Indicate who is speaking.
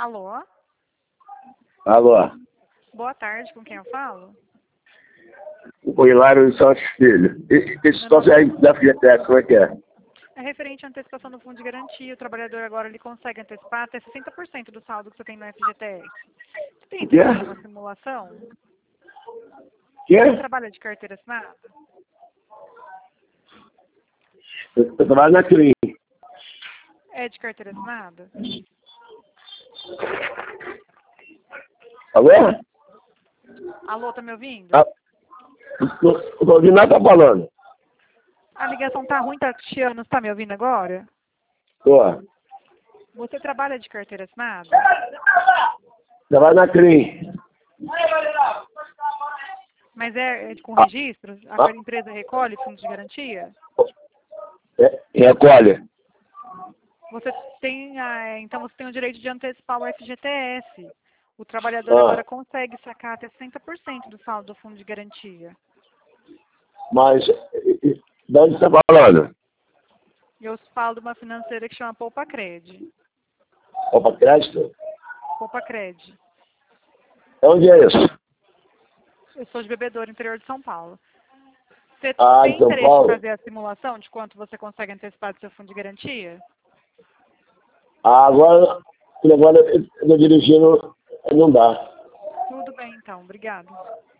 Speaker 1: Alô?
Speaker 2: Alô,
Speaker 1: Boa tarde, com quem eu falo?
Speaker 2: o Hilário de Santos Filho. Esse troço aí da FGTS, como é que é?
Speaker 1: É referente à antecipação do fundo de garantia. O trabalhador agora ele consegue antecipar até 60% do saldo que você tem no FGTS. Você tem
Speaker 2: O quê?
Speaker 1: interesse em uma simulação?
Speaker 2: Quê?
Speaker 1: Você trabalha de carteira assinada?
Speaker 2: Eu trabalho na CRIM.
Speaker 1: É de carteira assinada?
Speaker 2: Alô?
Speaker 1: Alô, tá me ouvindo?
Speaker 2: Ah, não tô ouvindo nada, tá falando.
Speaker 1: A ligação tá ruim, tá chiando. Você tá me ouvindo agora?
Speaker 2: Tô.
Speaker 1: Você trabalha de carteira assinada?
Speaker 2: Trabalho na CRIM.
Speaker 1: Mas é com registro? A
Speaker 2: Ah,
Speaker 1: empresa recolhe fundo de garantia?
Speaker 2: recolhe.
Speaker 1: Você tem, então você tem o direito de antecipar o FGTS. O trabalhador agora consegue sacar até 60% do saldo do fundo de garantia.
Speaker 2: Mas, de onde você tá falando?
Speaker 1: Eu falo de uma financeira que chama Poupa Cred.
Speaker 2: Opa, crédito?
Speaker 1: Poupa Cred.
Speaker 2: Onde é isso?
Speaker 1: Eu sou de Bebedouro, interior de São Paulo. Você
Speaker 2: Ah,
Speaker 1: tem
Speaker 2: em São
Speaker 1: interesse em
Speaker 2: Paulo?
Speaker 1: fazer a simulação de quanto você consegue antecipar do seu fundo de garantia?
Speaker 2: Ah, agora eu tô dirigindo, não dá.
Speaker 1: Tudo bem, então. Obrigada.